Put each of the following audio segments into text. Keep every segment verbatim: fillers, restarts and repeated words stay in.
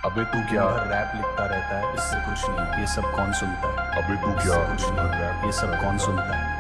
अबे तू क्या रैप लिखता रहता है, इससे कुछ नहीं। ये सब कौन सुनता है? अबे तू क्या कुछ नहीं। रैप ये सब कौन सुनता है?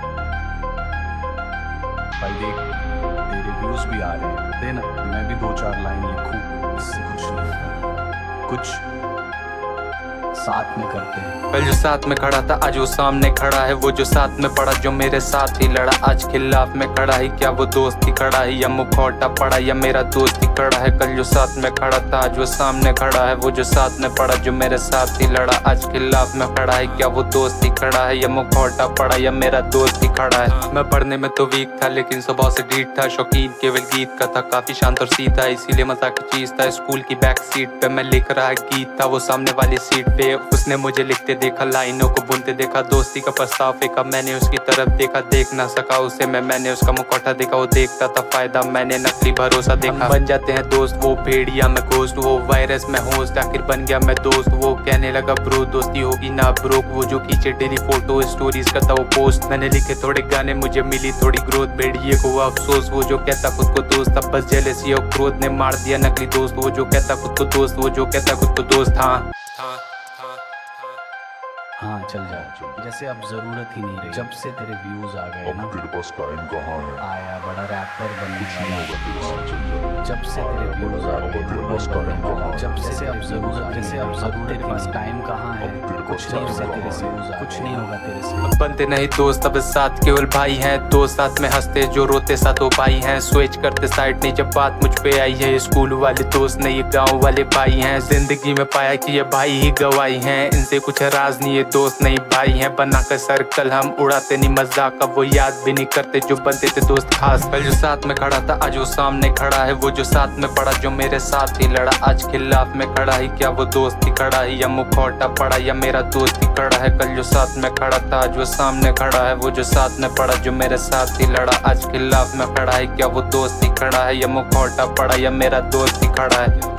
भाई देख, तेरे व्यूज भी आ रहे हैं, देना मैं भी दो चार लाइन लिखूं, इससे कुछ नहीं। कुछ साथ में करते हैं। कल जो साथ में खड़ा था आज वो सामने खड़ा है। वो जो साथ में पड़ा जो मेरे साथ ही लड़ा, आज खिलाफ में खड़ा है। क्या वो दोस्त ही खड़ा है या मुखौटा पड़ा या मेरा दोस्त ही खड़ा है? कल जो साथ में खड़ा था आज वो सामने खड़ा है। वो जो साथ में पड़ा जो मेरे साथ ही लड़ा, आज खिलाफ में खड़ा है। क्या वो दोस्त ही खड़ा है या मुखौटा पड़ा या मेरा दोस्त ही खड़ा है? मैं पढ़ने में तो वीक था लेकिन स्वभाव से ढीठ था। शौकीन केवल गीत का था, काफी शांत और सीधा, इसीलिए मजाक की चीज था। स्कूल की बैक सीट पे मैं लिख रहा गीत था, वो सामने वाली सीट पे उसने मुझे लिखते देखा, लाइनों को बुनते देखा। दोस्ती का प्रस्ताव फेंका, मैंने उसकी तरफ देखा, देख ना सका उसे मैं। मैंने उसका मुखौटा देखा, वो देखता था फायदा, मैंने नकली भरोसा देखा। बन जाते हैं दोस्त, वो भेड़िया मैं घोस्ट, वो वायरस मैं होस्ट, आखिर बन गया मैं दोस्त। वो कहने लगा ब्रो दोस्ती होगी ना ब्रोक, वो जो खींचे डेली फोटो स्टोरीज करता वो पोस्ट। मैंने लिखे थोड़े गाने, मुझे मिली थोड़ी ग्रोथ, भेड़िए को अफसोस। वो जो कहता खुद को दोस्त था, बस जेलसी और क्रोध ने मार दिया नकली दोस्त। वो जो कहता खुद को दोस्त, वो जो कहता खुद को दोस्त। हाँ हाँ चल जा, जैसे अब जरूरत ही नहीं रही। जब से तेरे व्यूज आ गए ना, अब तेरे पास टाइम कहाँ है? आया बड़ा रैपर बनने नहीं वाला। होगा तेरे साथ चल जा। जब से तेरे व्यूज आ अब गए तेरे पास टाइम कहाँ है? जब से अब जरूरत जैसे अब जरूरत तेरे पास टाइम कहाँ है? अब तेरे कुछ पास नहीं टाइम होगा तेरे से, कहाँ है? कुछ नहीं होगा तेरे से। अब बनते नहीं दोस्त अब साथ केवल भाई हैं। दोस्त साथ में हंसते जो रोते साथ वो भाई हैं। स्विच करते साइड नहीं जब बात मुझ पे आई है। ये स्कूल वाले दोस्त नहीं ये गाँव वाले भाई हैं। जिंदगी में पाया कि ये भाई ही गवाही हैं, इनसे कुछ राज नहीं, ये दोस्त नहीं भाई हैं। बनाकर सर्कल हम उड़ाते नहीं मजाक, अब वो याद भी नहीं करते जो बनते थे दोस्त खास। कल जो साथ में खड़ा था आज वो सामने खड़ा है। वो जो साथ में पड़ा जो मेरे साथ ही लड़ा, आज खिलाफ में खड़ा है। क्या वो दोस्त ही खड़ा है या मुखौटा पड़ा या मेरा दोस्त ही खड़ा है? कल जो साथ में खड़ा था आज वो सामने खड़ा है। वो जो साथ में पड़ा जो मेरे साथ ही लड़ा, आज खिलाफ में खड़ा है। क्या वो दोस्त ही खड़ा है या मुखौटा पड़ा या मेरा दोस्त ही खड़ा है?